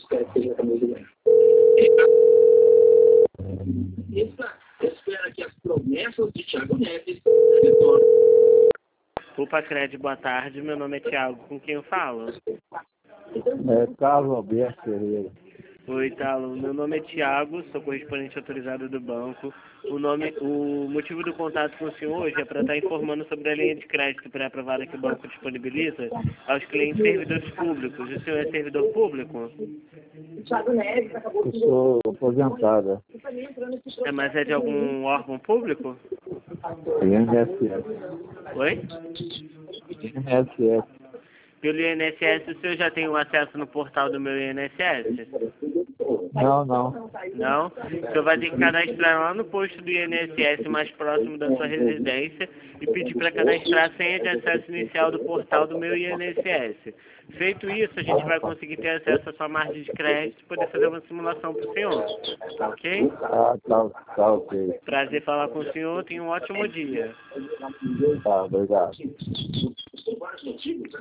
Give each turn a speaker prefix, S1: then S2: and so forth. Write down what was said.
S1: Espera que as promessas de Thiago Neves.
S2: Opa, Cred, boa tarde. Meu nome é Thiago. Com quem eu falo?
S3: Carlos Alberto Ferreira.
S2: Oi, Talo. Meu nome é Thiago, sou correspondente autorizado do banco. O motivo do contato com o senhor hoje é para estar informando sobre a linha de crédito pré-aprovada que o banco disponibiliza aos clientes servidores públicos. O senhor é servidor público?
S3: Eu sou aposentada.
S2: Mas é de algum órgão público?
S3: INSS.
S2: Oi?
S3: INSS.
S2: Pelo INSS, o senhor já tem o acesso no portal do meu INSS?
S3: Não.
S2: Não? O senhor vai ter que cadastrar lá no posto do INSS mais próximo da sua residência e pedir para cadastrar a senha de acesso inicial do portal do meu INSS. Feito isso, a gente vai conseguir ter acesso à sua margem de crédito e poder fazer uma simulação para o senhor. Tá ok?
S3: Tá ok.
S2: Prazer falar com o senhor. Tenha um ótimo dia.
S3: Tá, obrigado.